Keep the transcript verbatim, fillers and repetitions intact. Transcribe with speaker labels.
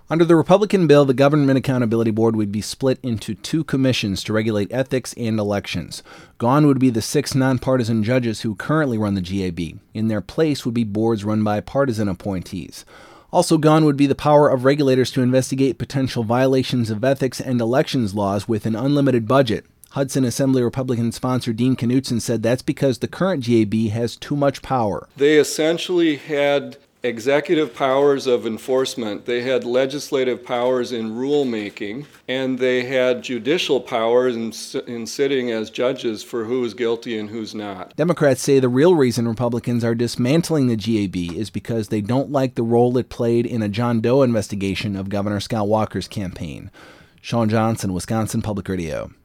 Speaker 1: Under the Republican bill, the Government Accountability Board would be split into two commissions to regulate ethics and elections. Gone would be the six nonpartisan judges who currently run the G A B. In their place would be boards run by partisan appointees. Also gone would be the power of regulators to investigate potential violations of ethics and elections laws with an unlimited budget. Hudson Assembly Republican sponsor Dean Knutson said that's because the current G A B has too much power.
Speaker 2: They essentially had executive powers of enforcement, they had legislative powers in rulemaking, and they had judicial powers in, in sitting as judges for who's guilty and who's not.
Speaker 1: Democrats say the real reason Republicans are dismantling the G A B is because they don't like the role it played in a John Doe investigation of Governor Scott Walker's campaign. Sean Johnson, Wisconsin Public Radio.